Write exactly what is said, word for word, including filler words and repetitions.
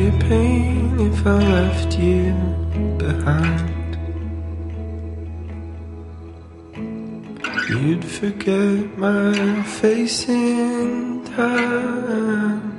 your pain if I left you behind. You'd forget my face in time.